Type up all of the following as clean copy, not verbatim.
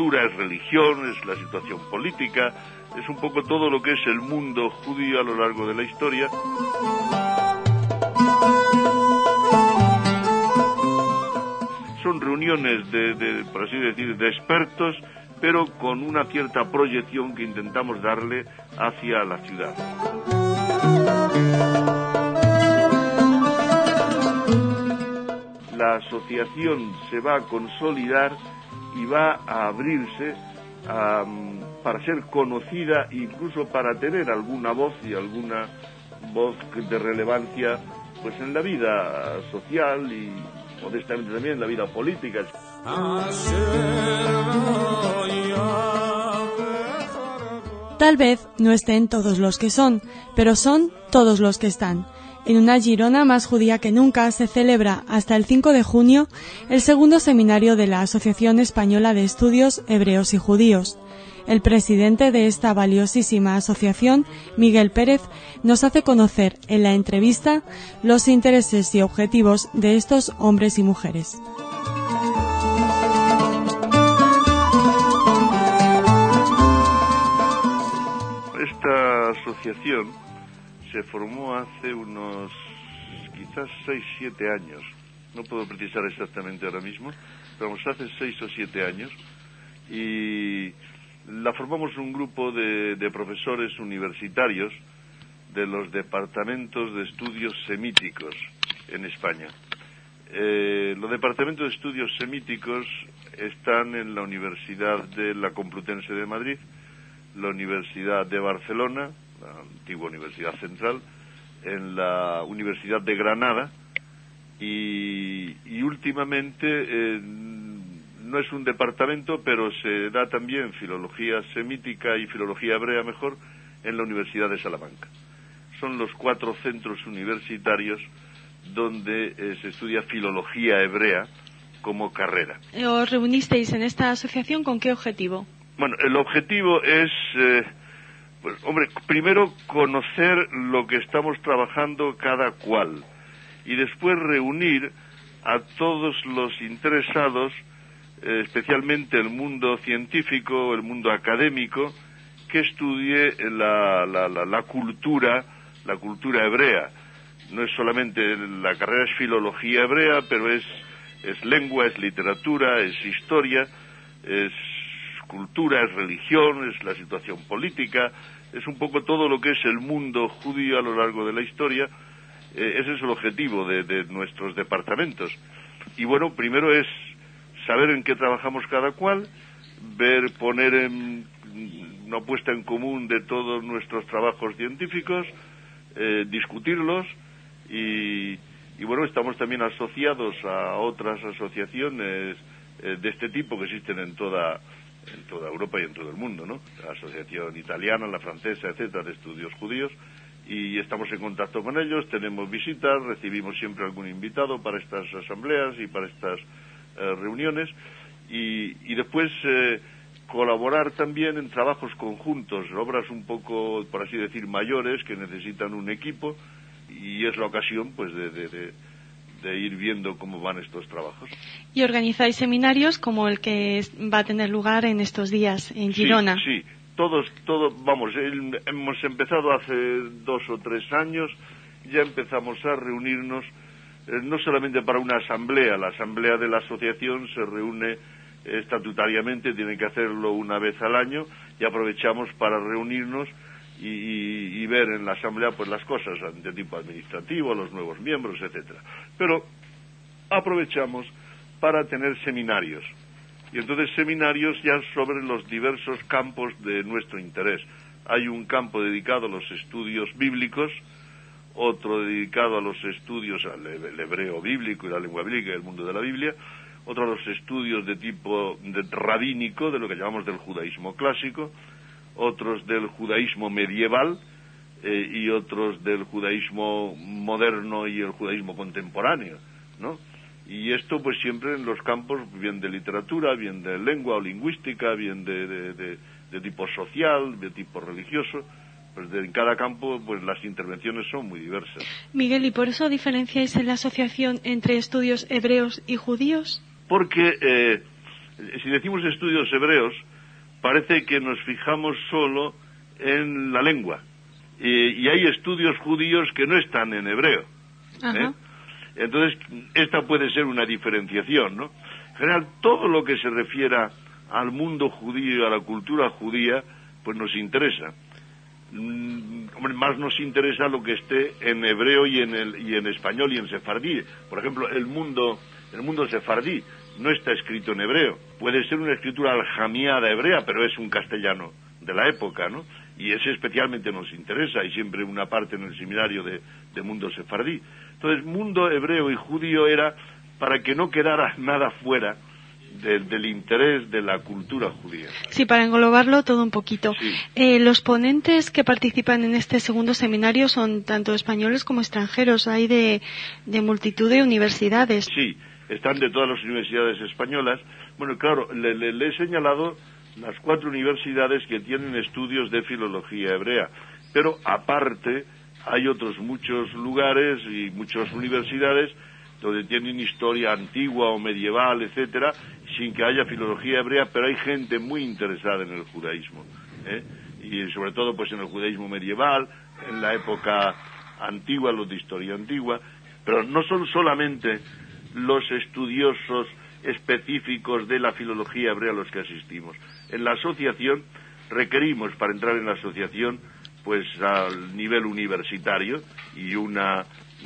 cultura, es religión, es la situación política, es un poco todo lo que es el mundo judío a lo largo de la historia. Son reuniones por así decir, de expertos, pero con una cierta proyección que intentamos darle hacia la ciudad. La asociación se va a consolidar y va a abrirse para ser conocida, incluso para tener alguna voz y alguna voz de relevancia pues en la vida social y modestamente también en la vida política. Tal vez no estén todos los que son, pero son todos los que están. En una Girona más judía que nunca se celebra hasta el 5 de junio el segundo seminario de la Asociación Española de Estudios Hebreos y Judíos. El presidente de esta valiosísima asociación, Miguel Pérez, nos hace conocer en la entrevista los intereses y objetivos de estos hombres y mujeres. Esta asociación se formó hace unos quizás 6-7 años, no puedo precisar exactamente ahora mismo, pero hace 6 o 7 años, y la formamos un grupo de profesores universitarios de los departamentos de estudios semíticos en España. Los departamentos de estudios semíticos están en la Universidad de la Complutense de Madrid, la Universidad de Barcelona, la antigua Universidad Central, en la Universidad de Granada y últimamente no es un departamento, pero se da también filología semítica y filología hebrea mejor en la Universidad de Salamanca. Son los 4 centros universitarios donde se estudia filología hebrea como carrera. ¿Os reunisteis en esta asociación con qué objetivo? Bueno, el objetivo es, pues, hombre, primero conocer lo que estamos trabajando cada cual y después reunir a todos los interesados, especialmente el mundo científico, el mundo académico, que estudie la cultura hebrea. No es solamente, la carrera es filología hebrea, pero es lengua, es literatura, es historia, es cultura, es religión, es la situación política, es un poco todo lo que es el mundo judío a lo largo de la historia. Ese es el objetivo de nuestros departamentos. Y bueno, primero es saber en qué trabajamos cada cual, poner en una puesta en común de todos nuestros trabajos científicos, discutirlos y bueno, estamos también asociados a otras asociaciones de este tipo que existen en toda Europa y en todo el mundo, ¿no? La asociación italiana, la francesa, etcétera, de estudios judíos, y estamos en contacto con ellos, tenemos visitas, recibimos siempre algún invitado para estas asambleas y para estas reuniones, y después colaborar también en trabajos conjuntos, obras un poco, por así decir, mayores, que necesitan un equipo, y es la ocasión pues de ir viendo cómo van estos trabajos. ¿Y organizáis seminarios como el que va a tener lugar en estos días en Girona? Sí, hemos empezado hace 2 o 3 años, ya empezamos a reunirnos, no solamente para una asamblea, la asamblea de la asociación se reúne estatutariamente, tiene que hacerlo una vez al año, y aprovechamos para reunirnos y ver en la asamblea pues las cosas de tipo administrativo, los nuevos miembros, etcétera. Pero aprovechamos para tener seminarios, y entonces seminarios ya sobre los diversos campos de nuestro interés. Hay un campo dedicado a los estudios bíblicos, otro dedicado a los estudios al hebreo bíblico y la lengua bíblica y el mundo de la Biblia, otro a los estudios de tipo rabínico, de lo que llamamos del judaísmo clásico, otros del judaísmo medieval y otros del judaísmo moderno y el judaísmo contemporáneo, ¿no? Y esto pues siempre en los campos bien de literatura, bien de lengua o lingüística, bien de tipo social, de tipo religioso. Pues en cada campo pues las intervenciones son muy diversas. Miguel, ¿y por eso diferenciáis en la asociación entre estudios hebreos y judíos? Porque Si decimos estudios hebreos, parece que nos fijamos solo en la lengua. Y hay estudios judíos que no están en hebreo. Entonces, esta puede ser una diferenciación, ¿no? En general, todo lo que se refiera al mundo judío, a la cultura judía, pues nos interesa. Más nos interesa lo que esté en hebreo y en español y en sefardí. Por ejemplo, el mundo sefardí no está escrito en hebreo. Puede ser una escritura aljamiada hebrea, pero es un castellano de la época, ¿no? Y ese especialmente nos interesa. Hay siempre una parte en el seminario de mundo sefardí. Entonces, mundo hebreo y judío era para que no quedara nada fuera del interés de la cultura judía. Sí, para englobarlo todo un poquito. Sí. Los ponentes que participan en este segundo seminario son tanto españoles como extranjeros. Hay de multitud de universidades. Sí, están de todas las universidades españolas. Bueno, claro, le he señalado las 4 universidades que tienen estudios de filología hebrea, pero aparte hay otros muchos lugares y muchas universidades donde tienen historia antigua o medieval, etcétera, sin que haya filología hebrea, pero hay gente muy interesada en el judaísmo, y sobre todo pues en el judaísmo medieval, en la época antigua, los de historia antigua, pero no son solamente los estudiosos específicos de la filología hebrea a los que asistimos. En la asociación requerimos, para entrar en la asociación, pues al nivel universitario y una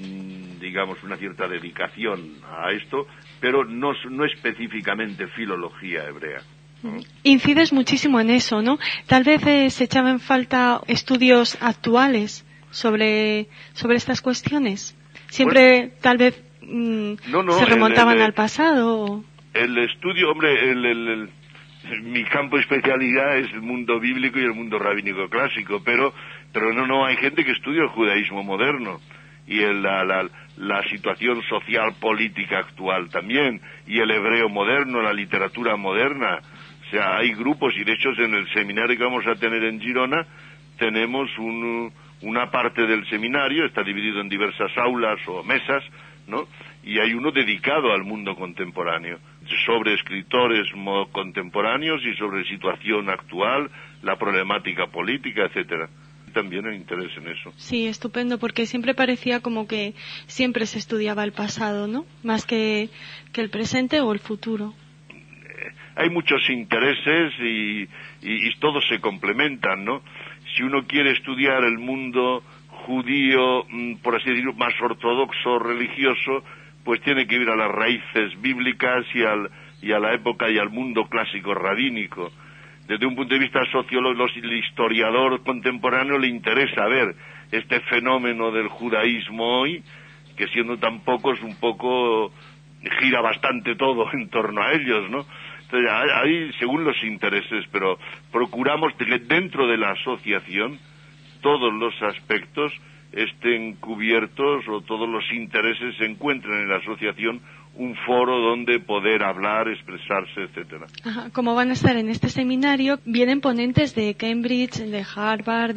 cierta dedicación a esto, pero no específicamente filología hebrea. Incides muchísimo en eso, ¿no? Tal vez se echaba en falta estudios actuales sobre estas cuestiones. Siempre, bueno, tal vez se remontaban al pasado. El estudio, hombre, mi campo de especialidad es el mundo bíblico y el mundo rabínico clásico, pero no hay gente que estudia el judaísmo moderno y la situación social política actual también, y el hebreo moderno, la literatura moderna. O sea, hay grupos, y de hecho en el seminario que vamos a tener en Girona tenemos una parte del seminario, está dividido en diversas aulas o mesas, ¿no? Y hay uno dedicado al mundo contemporáneo, sobre escritores contemporáneos y sobre situación actual, la problemática política, etcétera. También hay interés en eso. Sí, estupendo, porque siempre parecía como que siempre se estudiaba el pasado, ¿no? Más que el presente o el futuro. Hay muchos intereses y todos se complementan, ¿no? Si uno quiere estudiar el mundo judío, por así decirlo, más ortodoxo, religioso, pues tiene que ir a las raíces bíblicas y a la época y al mundo clásico rabínico. Desde un punto de vista sociológico, el historiador contemporáneo le interesa ver este fenómeno del judaísmo hoy, que siendo tan pocos, un poco gira bastante todo en torno a ellos, ¿no? Entonces, hay según los intereses, pero procuramos que dentro de la asociación todos los aspectos estén cubiertos o todos los intereses se encuentren en la asociación un foro donde poder hablar, expresarse, etcétera. Ajá. Como van a estar en este seminario, vienen ponentes de Cambridge, de Harvard,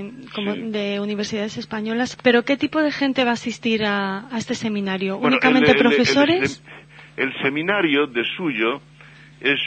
de universidades españolas, pero ¿qué tipo de gente va a asistir a este seminario? Bueno, ¿únicamente profesores? El seminario de suyo es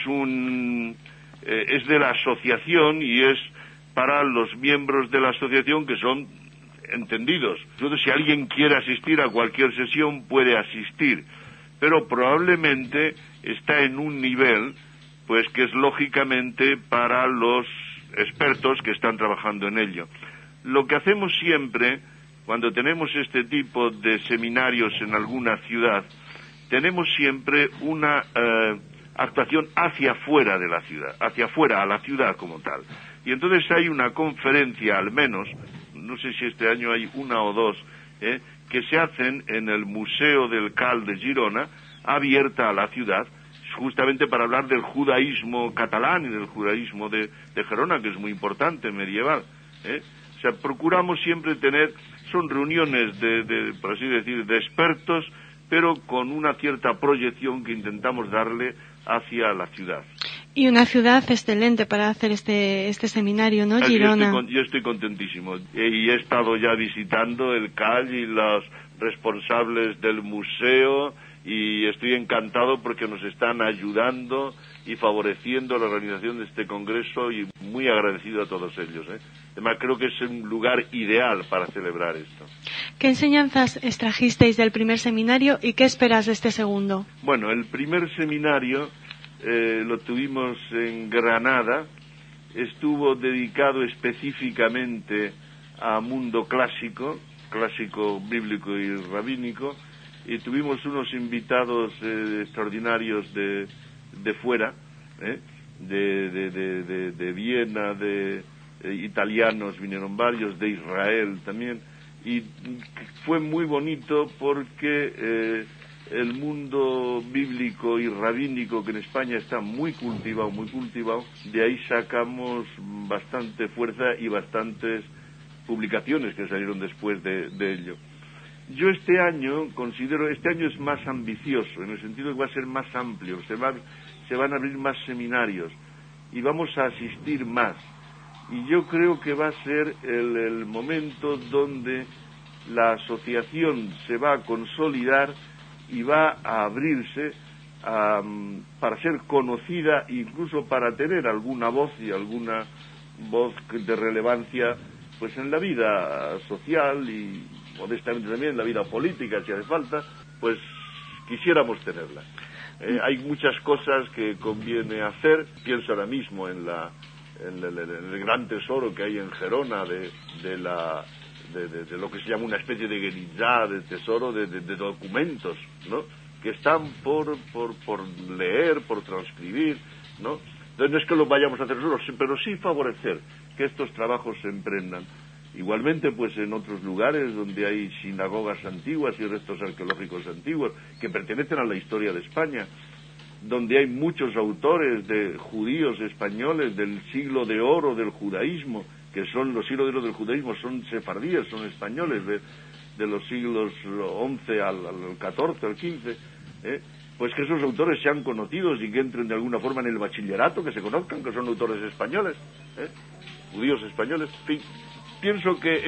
de la asociación y es para los miembros de la asociación que son entendidos. Entonces, si alguien quiere asistir a cualquier sesión, puede asistir, pero probablemente está en un nivel, pues que es lógicamente para los expertos que están trabajando en ello. Lo que hacemos siempre, cuando tenemos este tipo de seminarios en alguna ciudad, tenemos siempre una actuación hacia afuera de la ciudad, hacia afuera, a la ciudad como tal. Y entonces hay una conferencia, al menos, no sé si este año hay una o dos, que se hacen en el Museo del Cal de Girona, abierta a la ciudad, justamente para hablar del judaísmo catalán y del judaísmo de Gerona, que es muy importante, medieval. O sea, procuramos siempre tener, son reuniones por así decir, de expertos, pero con una cierta proyección que intentamos darle hacia la ciudad. Y una ciudad excelente para hacer este seminario, ¿no, Girona? Yo estoy contentísimo. Y he estado ya visitando el CAL y los responsables del museo y estoy encantado encantado porque nos están ayudando y favoreciendo la organización de este congreso, y muy agradecido a todos ellos. Además, creo que es un lugar ideal para celebrar esto. ¿Qué enseñanzas extrajisteis del primer seminario y qué esperas de este segundo? Bueno, el primer seminario lo tuvimos en Granada, estuvo dedicado específicamente a mundo clásico bíblico y rabínico, y tuvimos unos invitados extraordinarios de fuera, de Viena, italianos vinieron varios, de Israel también, y fue muy bonito porque el mundo bíblico y rabínico, que en España está muy cultivado, de ahí sacamos bastante fuerza y bastantes publicaciones que salieron después de ello. Yo este año es más ambicioso, en el sentido de que va a ser más amplio, se van a abrir más seminarios y vamos a asistir más. Y yo creo que va a ser el momento donde la asociación se va a consolidar y va a abrirse para ser conocida, incluso para tener alguna voz de relevancia pues en la vida social y modestamente también en la vida política, si hace falta, pues quisiéramos tenerla. Hay muchas cosas que conviene hacer. Pienso ahora mismo en el gran tesoro que hay en Gerona de lo que se llama una especie de guerizá, de tesoro de documentos, ¿no?, que están por leer, por transcribir, ¿no? Entonces no es que lo vayamos a hacer nosotros, pero sí favorecer que estos trabajos se emprendan. Igualmente, pues en otros lugares donde hay sinagogas antiguas y restos arqueológicos antiguos que pertenecen a la historia de España, donde hay muchos autores de judíos españoles del siglo de oro del judaísmo, que son los siglos de oro del judaísmo, son sefardíes, son españoles de los siglos XI al XIV, al XV, pues que esos autores sean conocidos y que entren de alguna forma en el bachillerato, que se conozcan, que son autores españoles, judíos españoles. En fin, pienso que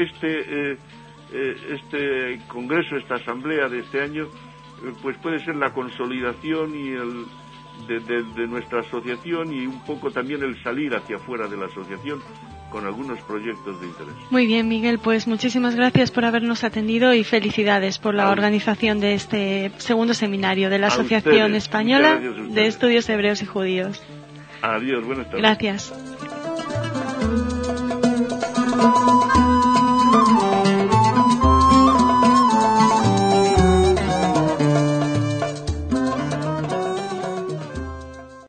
este congreso, esta asamblea de este año, pues puede ser la consolidación y de nuestra asociación, y un poco también el salir hacia afuera de la asociación con algunos proyectos de interés. Muy bien, Miguel, pues muchísimas gracias por habernos atendido y felicidades por la organización de este segundo seminario de la Asociación Española de Estudios Hebreos y Judíos. Adiós, buenas tardes. Gracias.